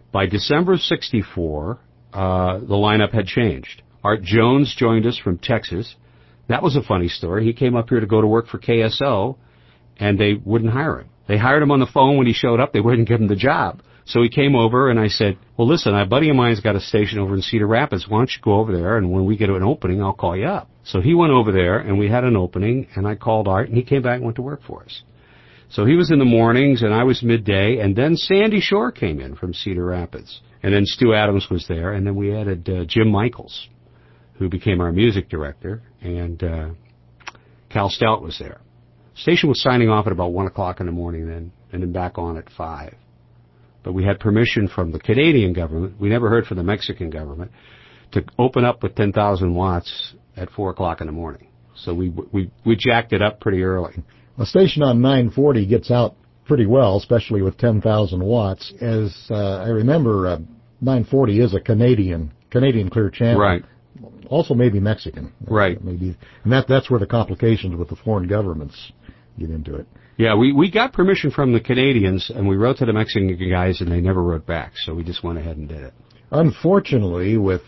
By December of 64, the lineup had changed. Art Jones joined us from Texas. That was a funny story. He came up here to go to work for KSO, and they wouldn't hire him. They hired him on the phone when he showed up. They wouldn't give him the job. So he came over, and I said, well, listen, a buddy of mine's got a station over in Cedar Rapids. Why don't you go over there, and when we get an opening, I'll call you up. So he went over there, and we had an opening, and I called Art, and he came back and went to work for us. So he was in the mornings, and I was midday, and then Sandy Shore came in from Cedar Rapids. And then Stu Adams was there, and then we added Jim Michaels, who became our music director, and Cal Stout was there. Station was signing off at about 1 o'clock in the morning then, and then back on at 5. But we had permission from the Canadian government, we never heard from the Mexican government, to open up with 10,000 watts at 4 o'clock in the morning. So we jacked it up pretty early. A station on 940 gets out pretty well, especially with 10,000 watts. As I remember, 940 is a Canadian clear channel. Right. Also maybe Mexican. Right. Maybe, and that's where the complications with the foreign governments get into it. Yeah, we got permission from the Canadians, and we wrote to the Mexican guys, and they never wrote back, so we just went ahead and did it. Unfortunately, with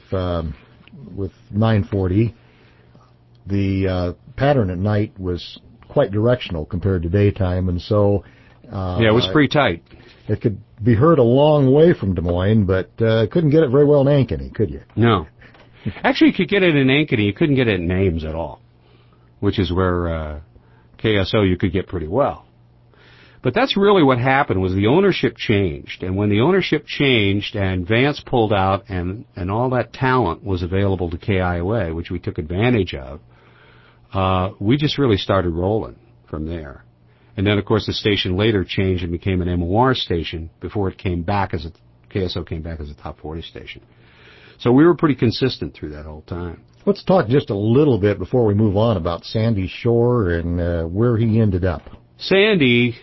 940, the pattern at night was quite directional compared to daytime, and so... yeah, it was pretty tight. It could be heard a long way from Des Moines, but couldn't get it very well in Ankeny, could you? No. Actually, you could get it in Ankeny. You couldn't get it in Ames at all, which is where KSO you could get pretty well. But that's really what happened, was the ownership changed. And when the ownership changed and Vance pulled out and all that talent was available to KIOA, which we took advantage of, we just really started rolling from there. And then, of course, the station later changed and became an MOR station before it came back as KSO came back as a top 40 station. So we were pretty consistent through that whole time. Let's talk just a little bit before we move on about Sandy Shore and where he ended up. Sandy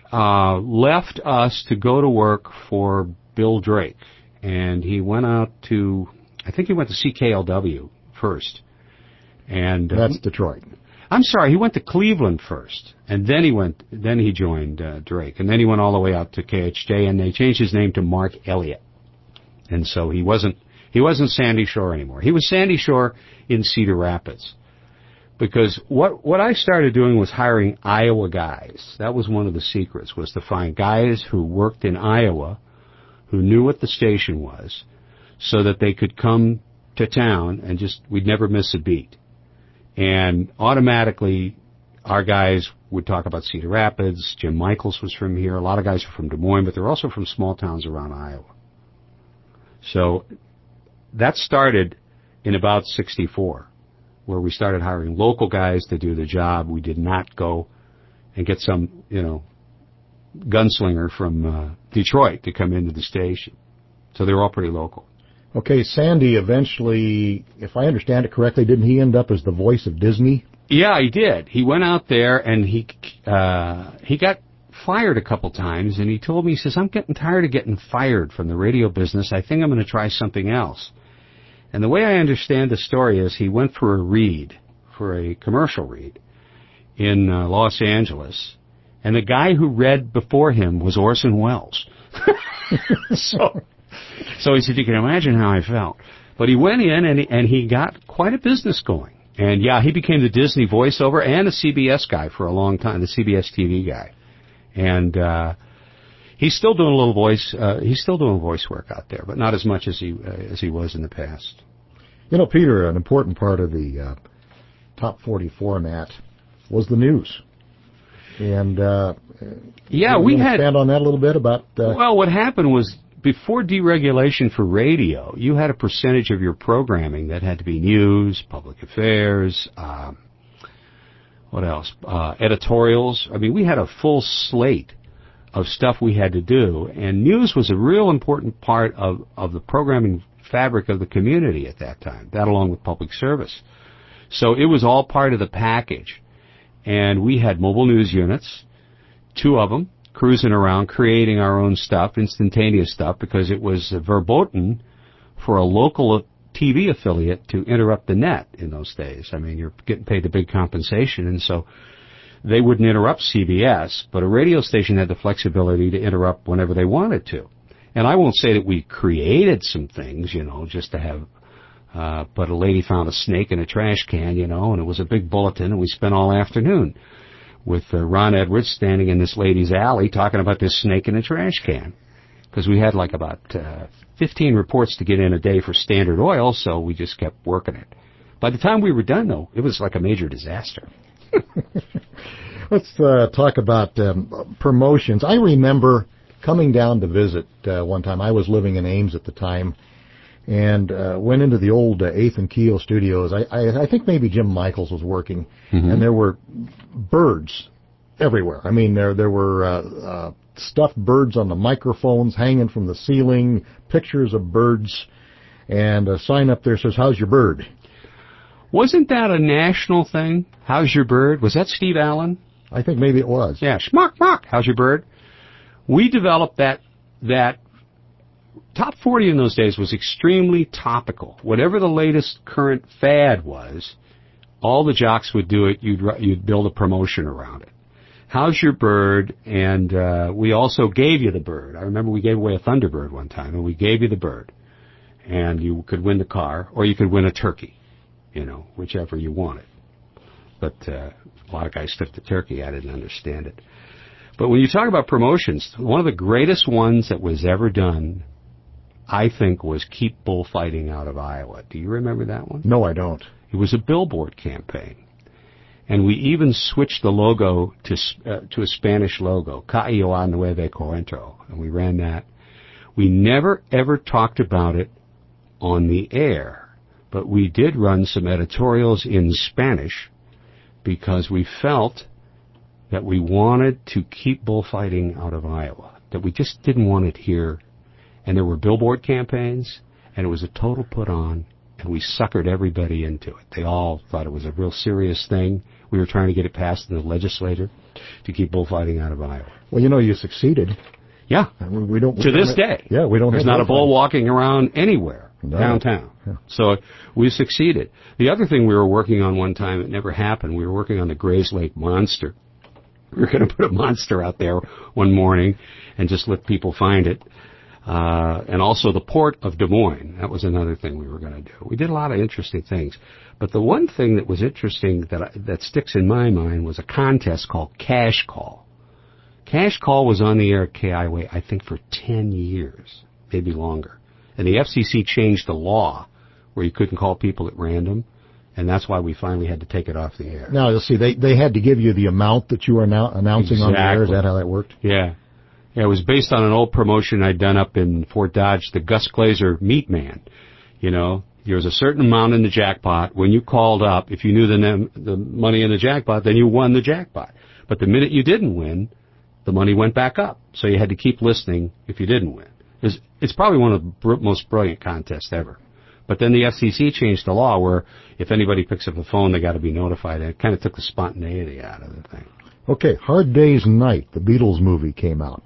left us to go to work for Bill Drake, and he went out to, I think he went to CKLW first. And that's Detroit. I'm sorry, he went to Cleveland first, and then he joined Drake, and then he went all the way out to KHJ, and they changed his name to Mark Elliott. And so he wasn't Sandy Shore anymore. He was Sandy Shore in Cedar Rapids. Because what I started doing was hiring Iowa guys. That was one of the secrets, was to find guys who worked in Iowa, who knew what the station was, so that they could come to town and we'd never miss a beat. And automatically, our guys would talk about Cedar Rapids. Jim Michaels was from here. A lot of guys were from Des Moines, but they're also from small towns around Iowa. So that started in about 64, where we started hiring local guys to do the job. We did not go and get some, gunslinger from Detroit to come into the station. So they were all pretty local. Okay, Sandy eventually, if I understand it correctly, didn't he end up as the voice of Disney? Yeah, he did. He went out there and he got fired a couple times, and he told me, he says, I'm getting tired of getting fired from the radio business. I think I'm going to try something else. And the way I understand the story is he went for a commercial read in Los Angeles, and the guy who read before him was Orson Welles. So he said, you can imagine how I felt. But he went in and he got quite a business going. And yeah, he became the Disney voiceover and a CBS guy for a long time, the CBS TV guy. And he's still doing a little voice. He's still doing voice work out there, but not as much as he was in the past. Peter, an important part of the Top 40 format was the news. And we had expand on that a little bit about. Well, what happened was, before deregulation for radio, you had a percentage of your programming that had to be news, public affairs, what else? Editorials. I mean, we had a full slate of stuff we had to do, and news was a real important part of the programming fabric of the community at that time, that along with public service. So it was all part of the package. And we had mobile news units, 2 of them, cruising around, creating our own stuff, instantaneous stuff, because it was verboten for a local TV affiliate to interrupt the net in those days. I mean, you're getting paid the big compensation, and so they wouldn't interrupt CBS, but a radio station had the flexibility to interrupt whenever they wanted to. And I won't say that we created some things, just to have, but a lady found a snake in a trash can, and it was a big bulletin, and we spent all afternoon with Ron Edwards standing in this lady's alley talking about this snake in a trash can. Because we had like about 15 reports to get in a day for Standard Oil, so we just kept working it. By the time we were done, though, it was like a major disaster. Let's talk about promotions. I remember coming down to visit one time. I was living in Ames at the time, and went into the old 8th and Keel studios. I think maybe Jim Michaels was working, and there were birds everywhere. I mean, there were stuffed birds on the microphones hanging from the ceiling, pictures of birds, and a sign up there says, "How's your bird?" Wasn't that a national thing? How's your bird? Was that Steve Allen? I think maybe it was. Yeah, schmuck, schmuck. How's your bird? We developed that Top 40 in those days was extremely topical. Whatever the latest current fad was, all the jocks would do it. You'd build a promotion around it. How's your bird? And we also gave you the bird. I remember we gave away a Thunderbird one time, and we gave you the bird. And you could win the car, or you could win a turkey, whichever you wanted. But a lot of guys took the turkey. I didn't understand it. But when you talk about promotions, one of the greatest ones that was ever done, I think, was Keep Bullfighting Out of Iowa. Do you remember that one? No, I don't. It was a billboard campaign. And we even switched the logo to a Spanish logo, Caio Nueve Coentro, and we ran that. We never, ever talked about it on the air, but we did run some editorials in Spanish because we felt that we wanted to keep bullfighting out of Iowa, that we just didn't want it here. And there were billboard campaigns, and it was a total put-on, and we suckered everybody into it. They all thought it was a real serious thing. We were trying to get it passed in the legislature to keep bullfighting out of Iowa. Well, you succeeded. Yeah. We don't. To this day. Yeah, we don't. There's not a bull walking around anywhere downtown. Yeah. So we succeeded. The other thing we were working on one time, it never happened, we were working on the Grays Lake Monster. We were going to put a monster out there one morning and just let people find it. And also the Port of Des Moines. That was another thing we were going to do. We did a lot of interesting things. But the one thing that was interesting that sticks in my mind was a contest called Cash Call. Cash Call was on the air at KIOA, I think, for 10 years, maybe longer. And the FCC changed the law where you couldn't call people at random. And that's why we finally had to take it off the air. Now, you'll see, they had to give you the amount that you are now announcing on the air. Is that how that worked? Yeah. Yeah, it was based on an old promotion I'd done up in Fort Dodge, the Gus Glazer Meat Man. There was a certain amount in the jackpot. When you called up, if you knew the money in the jackpot, then you won the jackpot. But the minute you didn't win, the money went back up. So you had to keep listening if you didn't win. It's probably one of the most brilliant contests ever. But then the FCC changed the law where if anybody picks up the phone, they got to be notified. And it kind of took the spontaneity out of the thing. Okay, Hard Day's Night, the Beatles movie came out.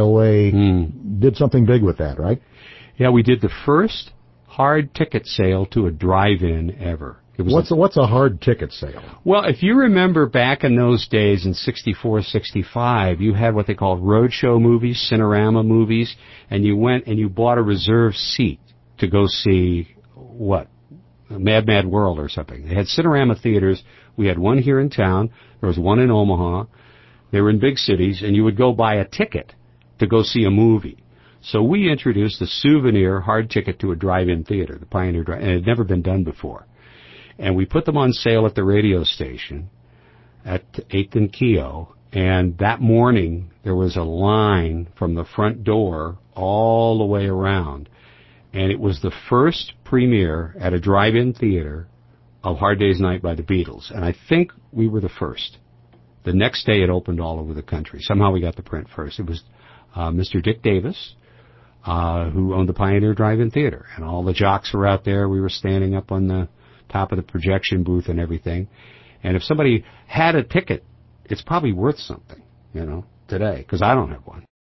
KIOA did something big with that, right? Yeah, we did the first hard ticket sale to a drive-in ever. What's a hard ticket sale? Well, if you remember back in those days in 64, 65, you had what they called roadshow movies, Cinerama movies, and you went and you bought a reserved seat to go see, Mad Mad World or something. They had Cinerama theaters. We had one here in town. There was one in Omaha. They were in big cities, and you would go buy a ticket to go see a movie. So we introduced a souvenir hard ticket to a drive-in theater, the Pioneer Drive, and it had never been done before. And we put them on sale at the radio station at 8th and Keogh, and that morning there was a line from the front door all the way around. And it was the first premiere at a drive-in theater of Hard Day's Night by the Beatles. And I think we were the first. The next day it opened all over the country. Somehow we got the print first. It was Mr. Dick Davis, who owned the Pioneer Drive-In Theater. And all the jocks were out there. We were standing up on the top of the projection booth and everything. And if somebody had a ticket, it's probably worth something, today, because I don't have one.